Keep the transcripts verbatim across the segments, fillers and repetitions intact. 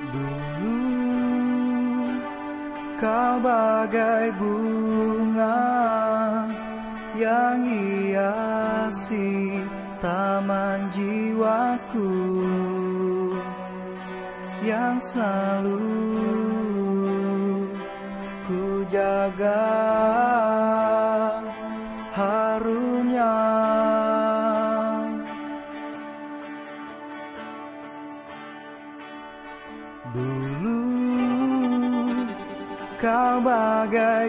Dulu kau bagai bunga yang hiasi taman jiwaku, yang selalu ku jaga harumnya. Dulu kau bagai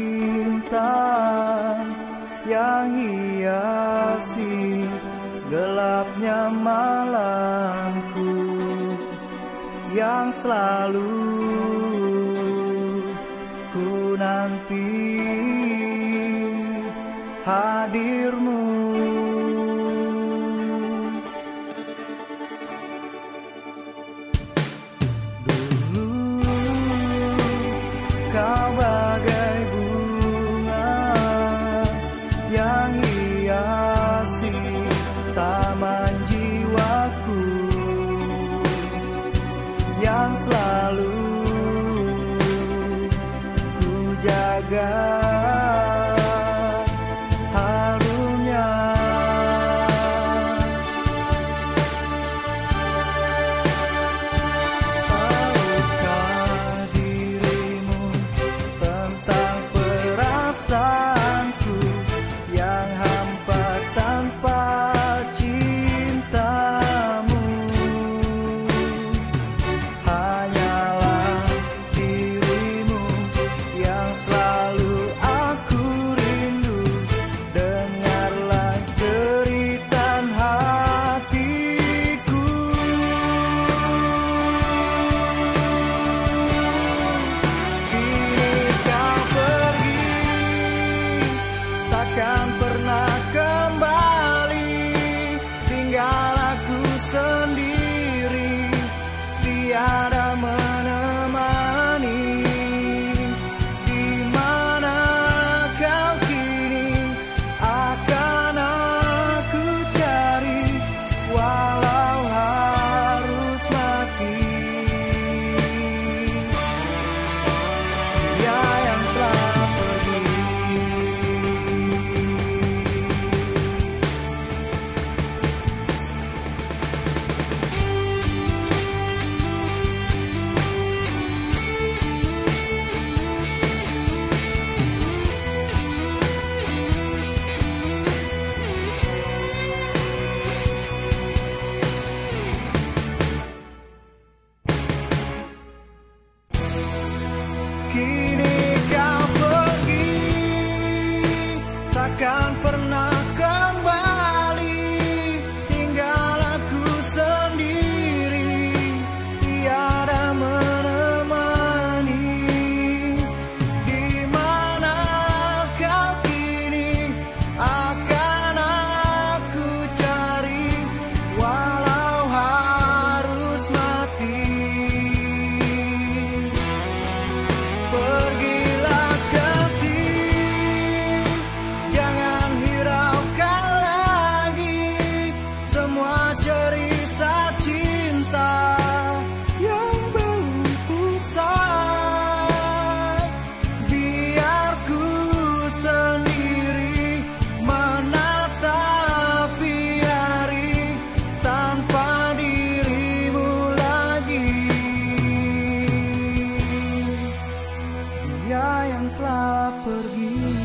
bintang yang hiasi gelapnya malamku, yang selalu ku nanti hadirmu. Kau bagai bunga yang hiasi taman jiwaku, yang selalu ku jaga harumnya. Perasaanku yang hampa tanpa cintamu, hanyalah dirimu yang selalu aku rindu. Dengarlah jeritan hatiku. Kini kau pergi, takkan pernah kembali, tinggal aku sendiri, tiada menemani. Di mana kau kini, akan aku cari, walau harus mati. Dia yang telah pergi, kini kau pergi, takkan pernah kembali, tinggal aku sendiri, tiada menemani. Di mana kau kini, akan aku cari, walau harus mati. Pergilah kasih, jangan hiraukan lagi semua cerita cinta yang belum usai. Biar ku sendiri menatapi hari tanpa dirimu lagi. Dia yang telah pergi.